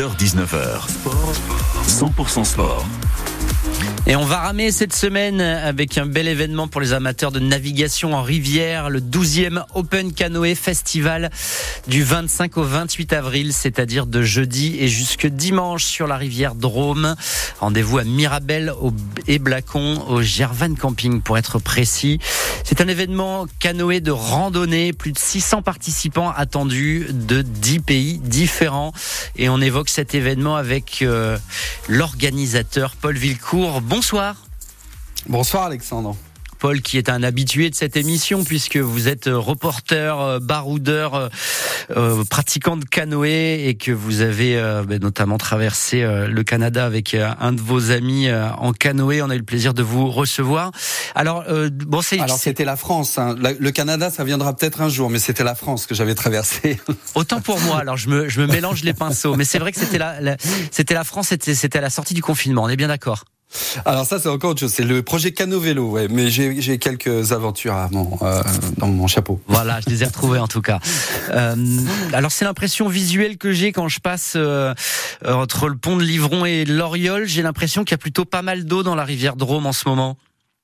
18h-19h. 100% sport. Et on va ramer cette semaine avec un bel événement pour les amateurs de navigation en rivière, le 12e Open Canoë Festival du 25 au 28 avril, c'est-à-dire de jeudi et jusque dimanche sur la rivière Drôme. Rendez-vous à Mirabel et Blacon au Gervan Camping pour être précis. C'est un événement canoë de randonnée, plus de 600 participants attendus de 10 pays différents. Et on évoque cet événement avec l'organisateur Paul Villecourt. Bonsoir. Bonsoir Alexandre. Paul, qui est un habitué de cette émission puisque vous êtes reporter, baroudeur, pratiquant de canoë et que vous avez notamment traversé le Canada avec un de vos amis en canoë. On a eu le plaisir de vous recevoir. Alors c'était la France. Hein. Le Canada, ça viendra peut-être un jour, mais c'était la France que j'avais traversé. Autant pour moi. Alors je me mélange les pinceaux, mais c'est vrai que c'était la France. C'était à la sortie du confinement. On est bien d'accord. Alors ça, c'est encore autre chose. C'est le projet Cano-Vélo, ouais. Mais j'ai quelques aventures dans mon chapeau. Voilà, je les ai retrouvées en tout cas. Alors c'est l'impression visuelle que j'ai quand je passe entre le pont de Livron et l'Oriole. J'ai l'impression qu'il y a plutôt pas mal d'eau dans la rivière Drôme en ce moment.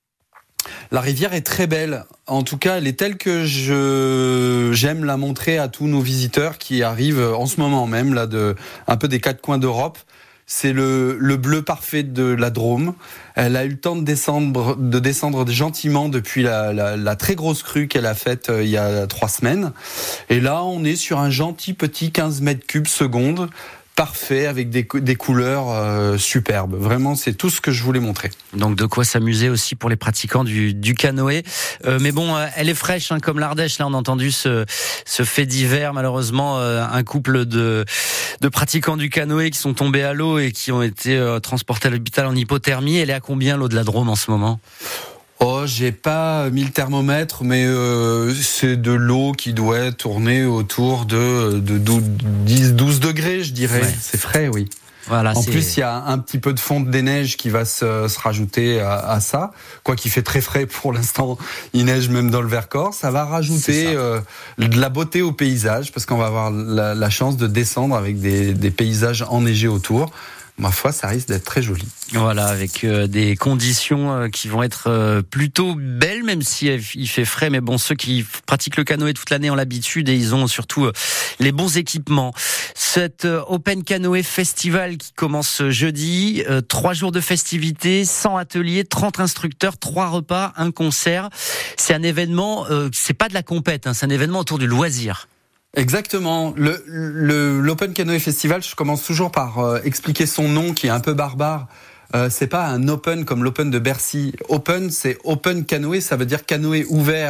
La rivière est très belle. En tout cas, elle est telle que j'aime la montrer à tous nos visiteurs qui arrivent en ce moment même, là, un peu des quatre coins d'Europe. C'est le bleu parfait de la Drôme. Elle a eu le temps de descendre gentiment depuis la très grosse crue qu'elle a faite il y a 3 semaines. Et là, on est sur un gentil petit 15 mètres cubes seconde. Parfait, avec des couleurs superbes. Vraiment, c'est tout ce que je voulais montrer. Donc de quoi s'amuser aussi pour les pratiquants du canoë. Mais bon, elle est fraîche, hein, comme l'Ardèche. Là, on a entendu ce fait divers. Malheureusement, un couple de pratiquants du canoë qui sont tombés à l'eau et qui ont été transportés à l'hôpital en hypothermie. Elle est à combien l'eau de la Drôme en ce moment ? Oh, j'ai pas mis le thermomètre, mais c'est de l'eau qui doit tourner autour de 12 degrés, je dirais. Ouais. C'est frais, oui. Voilà, plus, il y a un petit peu de fonte des neiges qui va se rajouter à ça. Quoi qu'il fait très frais pour l'instant, il neige même dans le Vercors. Ça va rajouter de la beauté au paysage, parce qu'on va avoir la chance de descendre avec des paysages enneigés autour. Ma foi, ça risque d'être très joli. Voilà, avec des conditions qui vont être plutôt belles, même si il fait frais. Mais bon, ceux qui pratiquent le canoë toute l'année ont l'habitude et ils ont surtout les bons équipements. Cet Open Canoë Festival qui commence jeudi, 3 jours de festivités, 100 ateliers, 30 instructeurs, 3 repas, un concert. C'est un événement, c'est pas de la compète, hein, c'est un événement autour du loisir. Exactement. L'Open Canoë Festival, je commence toujours par expliquer son nom qui est un peu barbare. C'est pas un open comme l'Open de Bercy. Open, c'est Open Canoë, ça veut dire canoë ouvert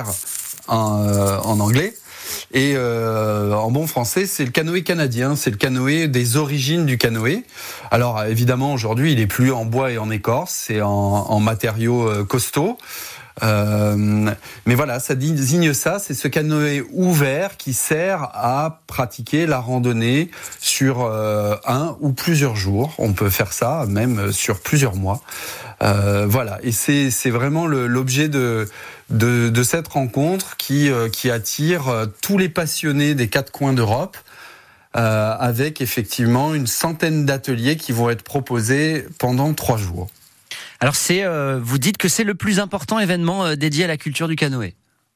en anglais. Et en bon français, c'est le canoë canadien, c'est le canoë des origines du canoë. Alors évidemment, aujourd'hui, il est plus en bois et en écorce, c'est en matériaux costauds. Mais voilà, ça désigne ça, c'est ce canoë ouvert qui sert à pratiquer la randonnée sur un ou plusieurs jours. On peut faire ça même sur plusieurs mois. Voilà, et c'est vraiment l'objet de cette rencontre qui attire tous les passionnés des 4 coins d'Europe. Avec effectivement une centaine d'ateliers qui vont être proposés pendant 3 jours. Alors vous dites que c'est le plus important événement dédié à la culture du canoë.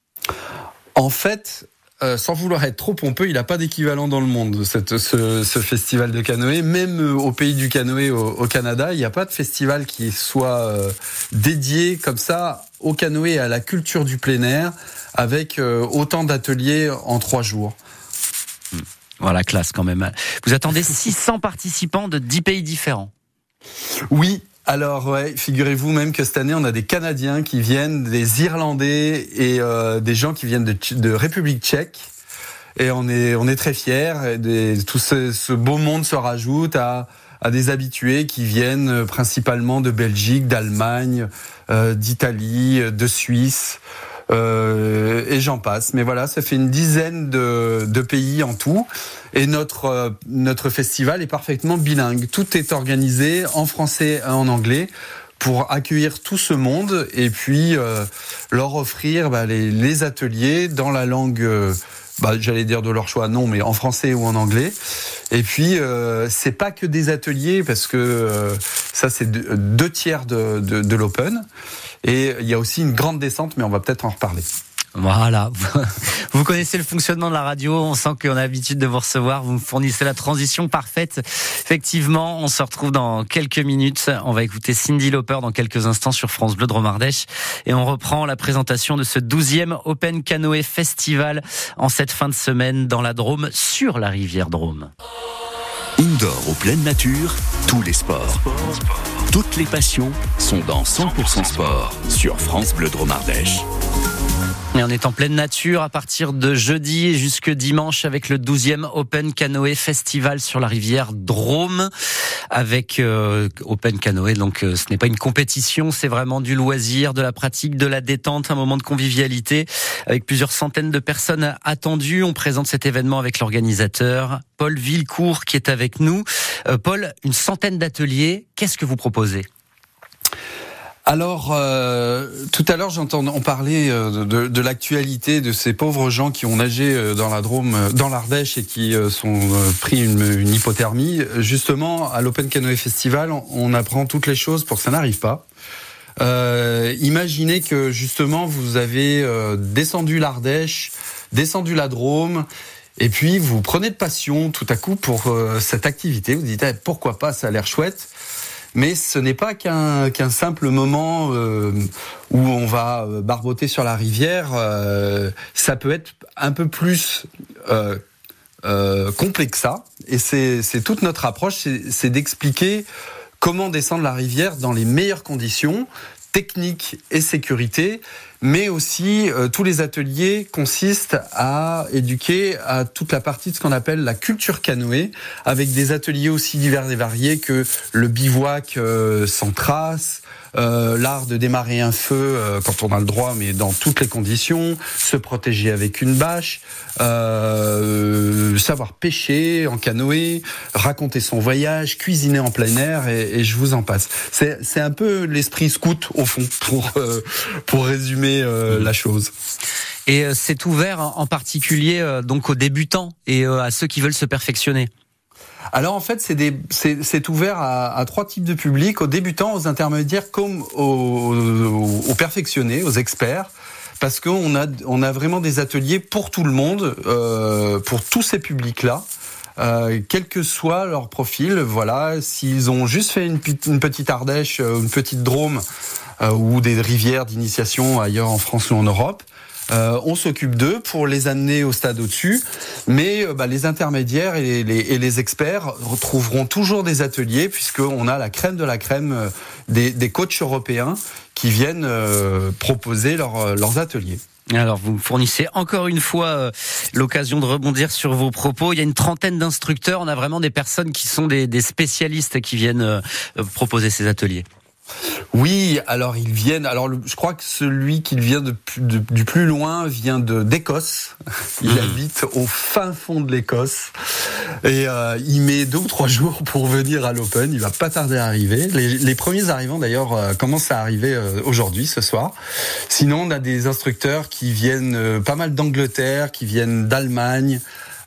En fait, sans vouloir être trop pompeux, il n'a pas d'équivalent dans le monde, ce festival de canoë. Même au pays du canoë, au Canada, il n'y a pas de festival qui soit dédié comme ça au canoë et à la culture du plein air, avec autant d'ateliers en 3 jours. Voilà, classe quand même. Vous attendez 600 participants de 10 pays différents. Oui. Alors ouais, figurez-vous même que cette année on a des Canadiens qui viennent, des Irlandais et des gens qui viennent de République tchèque et on est très fiers. Tout ce beau monde se rajoute à des habitués qui viennent principalement de Belgique, d'Allemagne, d'Italie, de Suisse. Et j'en passe. Mais voilà, ça fait une dizaine de pays en tout. Et notre festival est parfaitement bilingue. Tout est organisé en français et en anglais pour accueillir tout ce monde et puis leur offrir les ateliers dans la langue j'allais dire de leur choix, non, mais en français ou en anglais. Et puis, c'est pas que des ateliers, parce que ça, c'est 2/3 de l'Open. Et il y a aussi une grande descente, mais on va peut-être en reparler. Voilà, vous connaissez le fonctionnement de la radio, on sent qu'on a l'habitude de vous recevoir, vous me fournissez la transition parfaite. Effectivement, on se retrouve dans quelques minutes, on va écouter Cyndi Lauper dans quelques instants sur France Bleu Drôme Ardèche et on reprend la présentation de ce 12e Open Canoë Festival en cette fin de semaine dans la Drôme, sur la rivière Drôme. Indoor ou pleine nature, tous les sports. Toutes les passions sont dans 100% sport sur France Bleu Drôme Ardèche. Et on est en pleine nature à partir de jeudi et jusque dimanche avec le 12e Open Canoë Festival sur la rivière Drôme avec Open Canoë. Donc ce n'est pas une compétition, c'est vraiment du loisir, de la pratique, de la détente, un moment de convivialité avec plusieurs centaines de personnes attendues. On présente cet événement avec l'organisateur Paul Villecourt qui est avec nous. Paul, une centaine d'ateliers, qu'est-ce que vous proposez ? Alors, tout à l'heure, on parlait de l'actualité de ces pauvres gens qui ont nagé dans la Drôme, dans l'Ardèche et qui sont pris une hypothermie. Justement, à l'Open Canoë Festival, on apprend toutes les choses pour que ça n'arrive pas. Imaginez que justement, vous avez descendu l'Ardèche, descendu la Drôme, et puis vous prenez de passion tout à coup pour cette activité. Vous dites pourquoi pas, ça a l'air chouette. Mais ce n'est pas qu'un simple moment où on va barboter sur la rivière. Ça peut être un peu plus complet que ça. Et c'est toute notre approche, c'est d'expliquer comment descendre la rivière dans les meilleures conditions, technique et sécurité, mais aussi tous les ateliers consistent à éduquer à toute la partie de ce qu'on appelle la culture canoë, avec des ateliers aussi divers et variés que le bivouac sans trace, l'art de démarrer un feu quand on a le droit, mais dans toutes les conditions, se protéger avec une bâche, savoir pêcher en canoë, raconter son voyage, cuisiner en plein air, et je vous en passe. C'est un peu l'esprit scout au fond pour résumer la chose. Et c'est ouvert en particulier donc aux débutants et à ceux qui veulent se perfectionner. Alors en fait, c'est ouvert à 3 types de publics, aux débutants, aux intermédiaires comme aux perfectionnés, aux experts, parce qu'on a vraiment des ateliers pour tout le monde, pour tous ces publics-là. Quel que soit leur profil, voilà, s'ils ont juste fait une petite Ardèche, une petite Drôme ou des rivières d'initiation ailleurs en France ou en Europe, on s'occupe d'eux pour les amener au stade au-dessus, mais les intermédiaires et les experts retrouveront toujours des ateliers puisqu'on a la crème de la crème des coachs européens qui viennent proposer leurs ateliers. Alors, vous me fournissez encore une fois l'occasion de rebondir sur vos propos. Il y a une trentaine d'instructeurs. On a vraiment des personnes qui sont des spécialistes qui viennent proposer ces ateliers. Oui, alors ils viennent. Alors je crois que celui qui vient du plus loin vient d'Écosse. Il habite au fin fond de l'Écosse et il met 2 ou 3 jours pour venir à l'Open. Il va pas tarder à arriver. Les premiers arrivants d'ailleurs commencent à arriver aujourd'hui, ce soir. Sinon, on a des instructeurs qui viennent pas mal d'Angleterre, qui viennent d'Allemagne.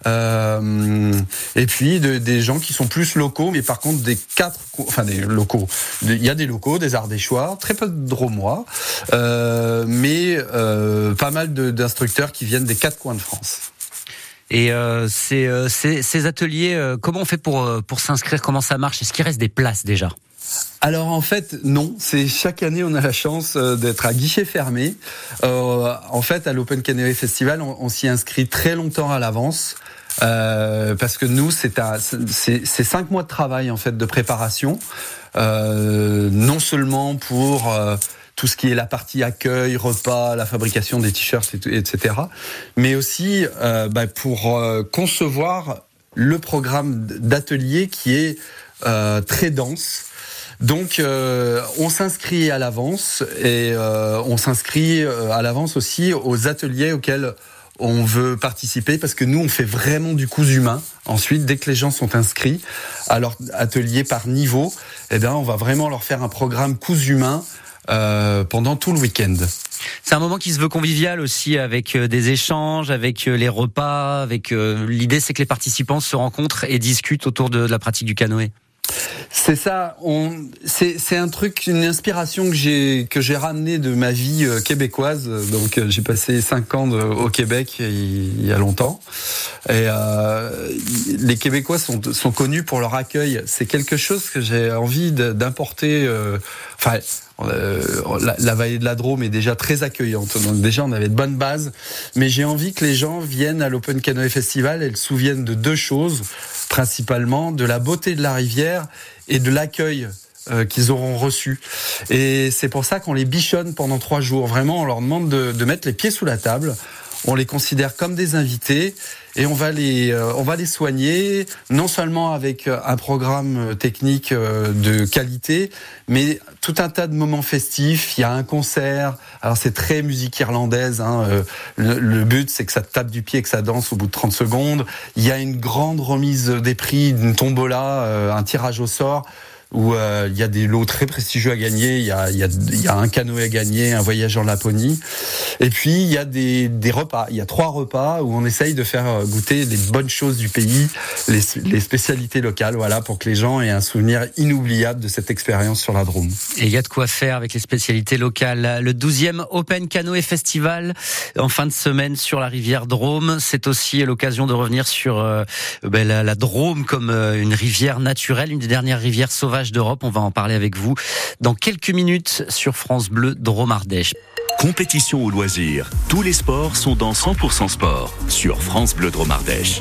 Et puis des gens qui sont plus locaux, mais par contre des locaux. Il y a des locaux, des Ardéchois, très peu de Dromois, mais pas mal d'instructeurs qui viennent des 4 coins de France. Et ces ateliers, comment on fait pour s'inscrire? Comment ça marche? Est-ce qu'il reste des places déjà? Alors en fait non, c'est chaque année on a la chance d'être à guichet fermé. En fait à l'Open Canoë Festival on s'y inscrit très longtemps à l'avance parce que nous c'est 5 mois de travail en fait de préparation, non seulement pour tout ce qui est la partie accueil, repas, la fabrication des t-shirts, etc. Mais aussi pour concevoir le programme d'atelier qui est très dense. Donc on s'inscrit à l'avance et on s'inscrit à l'avance aussi aux ateliers auxquels on veut participer parce que nous on fait vraiment du cousu main. Ensuite, dès que les gens sont inscrits à leur atelier par niveau, on va vraiment leur faire un programme cousu main pendant tout le week-end. C'est un moment qui se veut convivial aussi, avec des échanges, avec les repas, avec l'idée c'est que les participants se rencontrent et discutent autour de la pratique du canoë. C'est ça, c'est un truc, une inspiration que j'ai ramené de ma vie québécoise. Donc j'ai passé 5 ans au Québec il y a longtemps. Et les Québécois sont connus pour leur accueil. C'est quelque chose que j'ai envie d'importer. La vallée de la Drôme est déjà très accueillante, donc déjà on avait de bonnes bases, mais j'ai envie que les gens viennent à l'Open Canoë Festival et se souviennent de 2 choses, principalement de la beauté de la rivière et de l'accueil qu'ils auront reçu. Et c'est pour ça qu'on les bichonne pendant 3 jours. Vraiment, on leur demande de mettre les pieds sous la table. On les considère comme des invités et on va les soigner, non seulement avec un programme technique de qualité, mais tout un tas de moments festifs. Il y a un concert, alors c'est très musique irlandaise, le but c'est que ça tape du pied, que ça danse au bout de 30 secondes. Il y a une grande remise des prix, une tombola, un tirage au sort, où il y a des lots très prestigieux à gagner, il y a un canoë à gagner, un voyage en Laponie, et puis il y a des repas, il y a 3 repas où on essaye de faire goûter les bonnes choses du pays, les spécialités locales, voilà, pour que les gens aient un souvenir inoubliable de cette expérience sur la Drôme. Et il y a de quoi faire avec les spécialités locales. Le 12e Open Canoë Festival en fin de semaine sur la rivière Drôme, c'est aussi l'occasion de revenir sur la Drôme comme une rivière naturelle, une des dernières rivières sauvages d'Europe. On va en parler avec vous dans quelques minutes sur France Bleu Drôme-Ardèche. Compétition ou loisirs, tous les sports sont dans 100% sport sur France Bleu Drôme-Ardèche.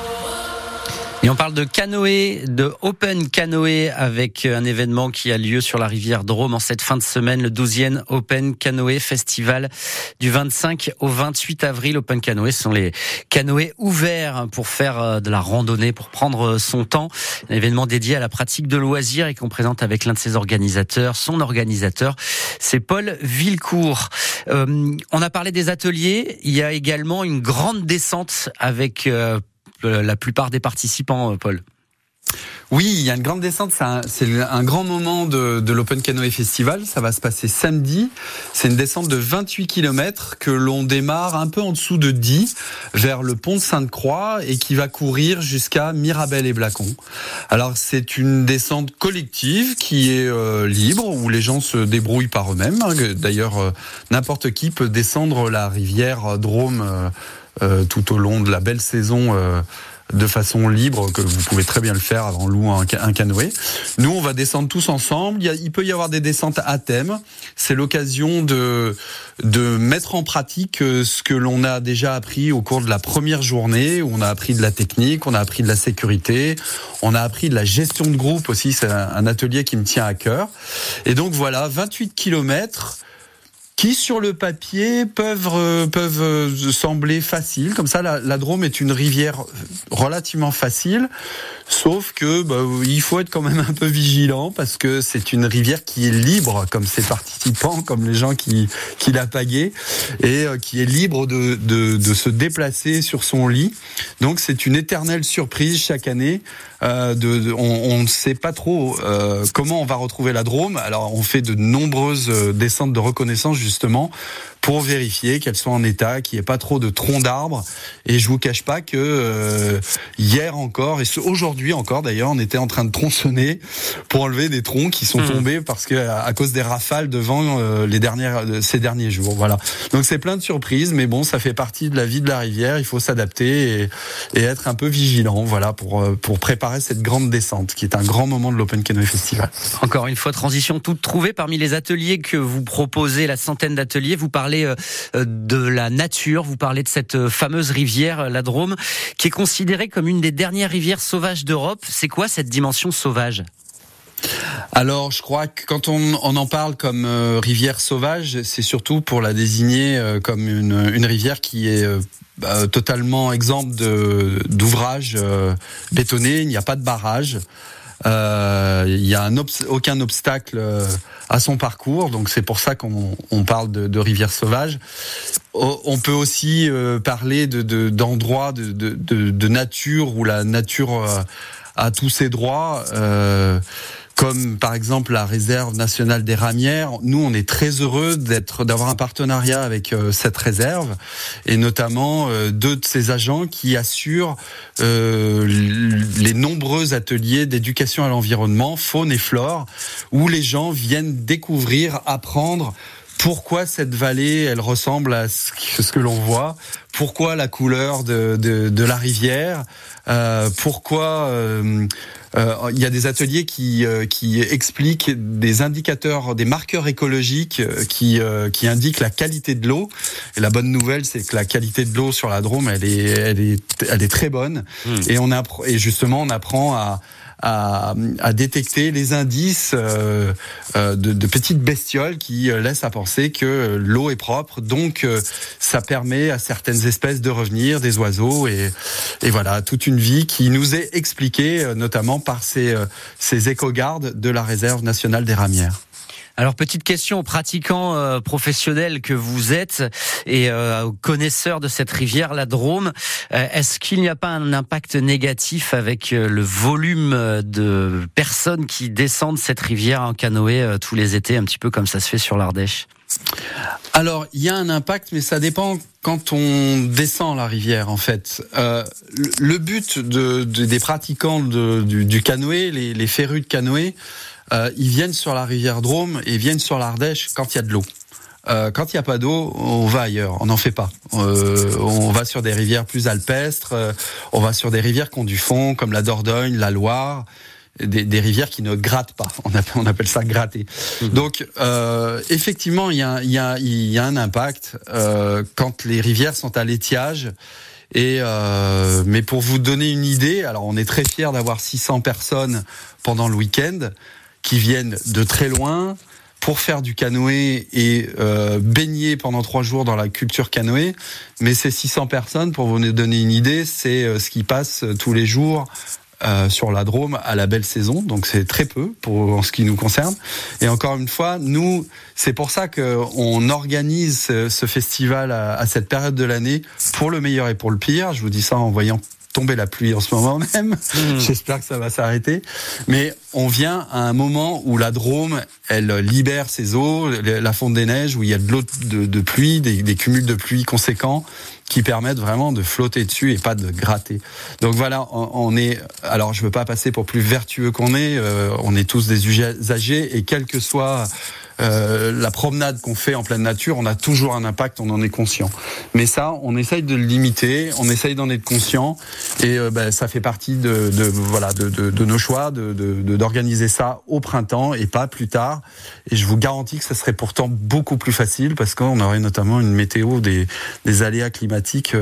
Et on parle de canoë, de Open Canoë, avec un événement qui a lieu sur la rivière Drôme en cette fin de semaine, le 12e Open Canoë Festival du 25 au 28 avril. Open Canoë, ce sont les canoës ouverts pour faire de la randonnée, pour prendre son temps. Un événement dédié à la pratique de loisirs et qu'on présente avec l'un de ses organisateurs. Son organisateur, c'est Paul Villecourt. On a parlé des ateliers. Il y a également une grande descente avec la plupart des participants, Paul. Oui, il y a une grande descente, c'est un grand moment de l'Open Canoë Festival, ça va se passer samedi. C'est une descente de 28 km que l'on démarre un peu en dessous de Die, vers le pont de Sainte-Croix et qui va courir jusqu'à Mirabel et Blacon. Alors c'est une descente collective qui est libre, où les gens se débrouillent par eux-mêmes. D'ailleurs, n'importe qui peut descendre la rivière Drôme tout au long de la belle saison de façon libre, que vous pouvez très bien le faire en louant un canoë. Nous, on va descendre tous ensemble. Il peut y avoir des descentes à thème. C'est l'occasion de mettre en pratique ce que l'on a déjà appris au cours de la première journée, où on a appris de la technique, on a appris de la sécurité, on a appris de la gestion de groupe aussi. C'est un atelier qui me tient à cœur. Et donc voilà, 28 kilomètres qui sur le papier peuvent sembler faciles. Comme ça, la Drôme est une rivière relativement facile, sauf que il faut être quand même un peu vigilant parce que c'est une rivière qui est libre, comme ses participants, comme les gens qui la pagaient, et qui est libre de se déplacer sur son lit. Donc c'est une éternelle surprise chaque année. On ne sait pas trop comment on va retrouver la Drôme. Alors on fait de nombreuses descentes de reconnaissance justement pour vérifier qu'elles sont en état, qu'il n'y ait pas trop de troncs d'arbres. Et je vous cache pas que hier encore, et aujourd'hui encore d'ailleurs, on était en train de tronçonner pour enlever des troncs qui sont tombés parce que à cause des rafales de vent ces derniers jours. Voilà. Donc c'est plein de surprises, mais bon, ça fait partie de la vie de la rivière. Il faut s'adapter et être un peu vigilant, voilà, pour préparer cette grande descente, qui est un grand moment de l'Open Canoë Festival. Encore une fois, transition toute trouvée parmi les ateliers que vous proposez, la centaine d'ateliers. Vous parlez de la nature, vous parlez de cette fameuse rivière, la Drôme, qui est considérée comme une des dernières rivières sauvages d'Europe. C'est quoi cette dimension sauvage ? Alors, je crois que quand on en parle comme rivière sauvage, c'est surtout pour la désigner comme une rivière qui est totalement exempte d'ouvrages bétonnés. Il n'y a pas de barrage. Il y a aucun obstacle à son parcours, donc c'est pour ça qu'on parle de rivière sauvage. On peut aussi parler d'endroits de nature où la nature a tous ses droits. comme par exemple la réserve nationale des Ramières. Nous, on est très heureux d'avoir un partenariat avec cette réserve, et notamment deux de ces agents qui assurent les nombreux ateliers d'éducation à l'environnement, faune et flore, où les gens viennent découvrir, apprendre pourquoi cette vallée, elle ressemble à ce que l'on voit, pourquoi la couleur de la rivière, pourquoi il y a des ateliers qui expliquent des indicateurs, des marqueurs écologiques qui indiquent la qualité de l'eau. Et la bonne nouvelle, c'est que la qualité de l'eau sur la Drôme, elle est très bonne. Et justement, on apprend à détecter les indices de petites bestioles qui laissent à penser que l'eau est propre. Donc, ça permet à certaines espèces de revenir, des oiseaux, et voilà, toute une vie qui nous est expliquée, notamment par ces éco-gardes de la réserve nationale des Ramières. Alors, petite question aux pratiquants professionnels que vous êtes et aux connaisseurs de cette rivière, la Drôme. Est-ce qu'il n'y a pas un impact négatif avec le volume de personnes qui descendent cette rivière en canoë tous les étés, un petit peu comme ça se fait sur l'Ardèche ? Alors, il y a un impact, mais ça dépend quand on descend la rivière, en fait. Le but des pratiquants du canoë, les férus de canoë, ils viennent sur la rivière Drôme et viennent sur l'Ardèche quand il y a de l'eau. Quand il n'y a pas d'eau, on va ailleurs, on n'en fait pas. On va sur des rivières plus alpestres, on va sur des rivières qui ont du fond, comme la Dordogne, la Loire, des rivières qui ne grattent pas. On appelle ça gratter. Donc, effectivement, il y a un impact quand les rivières sont à l'étiage. Mais pour vous donner une idée, alors on est très fiers d'avoir 600 personnes pendant le week-end qui viennent de très loin pour faire du canoë et baigner pendant 3 jours dans la culture canoë. Mais ces 600 personnes, pour vous donner une idée, c'est ce qui passe tous les jours sur la Drôme à la belle saison, donc c'est très peu en ce qui nous concerne. Et encore une fois, nous, c'est pour ça qu'on organise ce festival à cette période de l'année, pour le meilleur et pour le pire. Je vous dis ça en voyant tomber la pluie en ce moment même. J'espère que ça va s'arrêter. Mais on vient à un moment où la Drôme, elle libère ses eaux, la fonte des neiges, où il y a de l'eau de pluie, des cumuls de pluie conséquents, qui permettent vraiment de flotter dessus et pas de gratter. Donc voilà, on est. Alors je veux pas passer pour plus vertueux qu'on est. On est tous des usagers, et quelle que soit la promenade qu'on fait en pleine nature, on a toujours un impact, on en est conscient. Mais ça, on essaye de le limiter, on essaye d'en être conscient, et ça fait partie de nos choix d'organiser ça au printemps et pas plus tard. Et je vous garantis que ça serait pourtant beaucoup plus facile, parce qu'on aurait notamment une météo des aléas climatiques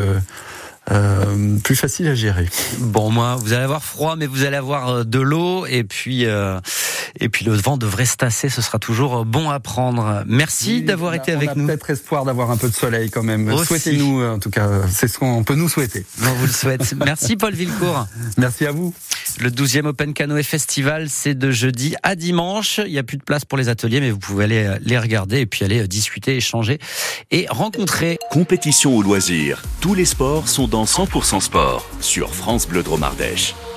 plus facile à gérer. Bon, moi, vous allez avoir froid, mais vous allez avoir de l'eau, et puis le vent devrait se tasser. Ce sera toujours bon à prendre. Merci d'avoir été avec nous. On a peut-être espoir d'avoir un peu de soleil quand même. Aussi. Souhaitez-nous, en tout cas, c'est ce qu'on peut nous souhaiter. On vous le souhaite. Merci Paul Villecourt. Merci à vous. Le 12e Open Canoë Festival, c'est de jeudi à dimanche. Il n'y a plus de place pour les ateliers, mais vous pouvez aller les regarder et puis aller discuter, échanger et rencontrer. Compétition ou loisirs, tous les sports sont dans 100% sport sur France Bleu Drôme Ardèche.